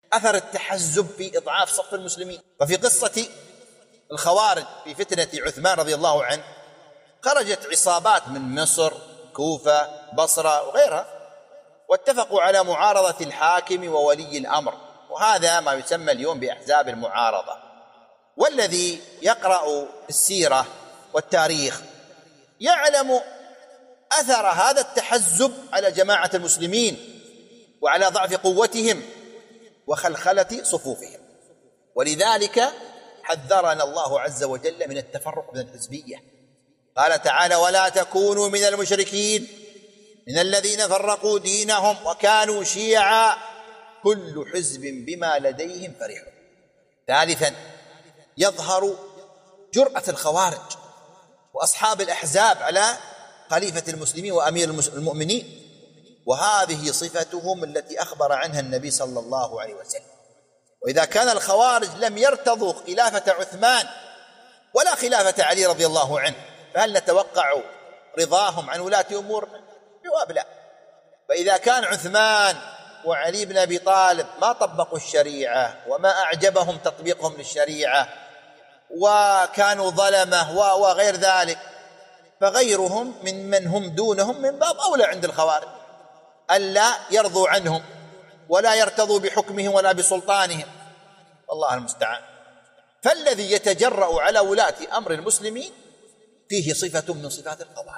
أثر التحزب في إضعاف صف المسلمين. ففي قصة الخوارج في فتنة عثمان رضي الله عنه خرجت عصابات من مصر، كوفة، بصرة وغيرها، واتفقوا على معارضة الحاكم وولي الأمر، وهذا ما يسمى اليوم بأحزاب المعارضة. والذي يقرأ السيرة والتاريخ يعلم أثر هذا التحزب على جماعة المسلمين وعلى ضعف قوتهم وخلخلة صفوفهم. ولذلك حذرنا الله عز وجل من التفرق من الحزبية. قال تعالى: ولا تكونوا من المشركين من الذين فرقوا دينهم وكانوا شيعا كل حزب بما لديهم فرحون. ثالثا، يظهر جرأة الخوارج وأصحاب الأحزاب على خليفة المسلمين وأمير المؤمنين، وهذه صفتهم التي أخبر عنها النبي صلى الله عليه وسلم. وإذا كان الخوارج لم يرتضوا خلافة عثمان ولا خلافة علي رضي الله عنه، فهل نتوقع رضاهم عن ولاة أمورنا؟ جواب لا. فإذا كان عثمان وعلي بن أبي طالب ما طبقوا الشريعة وما أعجبهم تطبيقهم للشريعة وكانوا ظلمة وغير ذلك، فغيرهم من هم دونهم من باب أولى عند الخوارج ألا يرضوا عنهم ولا يرتضوا بحكمهم ولا بسلطانهم، والله المستعان. فالذي يتجرأ على ولاة أمر المسلمين فيه صفة من صفات الخوارج.